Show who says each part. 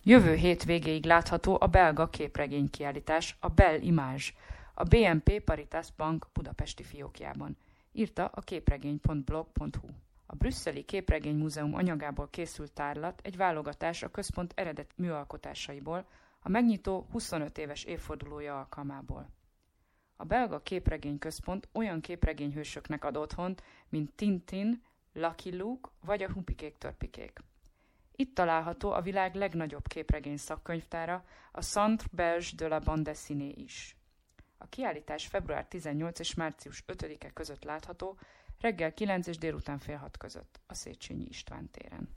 Speaker 1: Jövő hét végéig látható a belga képregénykiállítás, a Belle Image, a BNP Paribas Bank budapesti fiókjában, írta a képregény.blog.hu. A brüsszeli Képregénymúzeum anyagából készült tárlat egy válogatás a központ eredet műalkotásaiból, a megnyitó 25 éves évfordulója alkalmából. A belga képregényközpont olyan képregényhősöknek ad otthont, mint Tintin, Lucky Luke vagy a Hupikék-törpikék. Itt található a világ legnagyobb képregény szakkönyvtára, a Centre Belge de la Bande Dessinée is. A kiállítás február 18 és március 5-e között látható, reggel 9 és délután fél 6 között a Széchenyi István téren.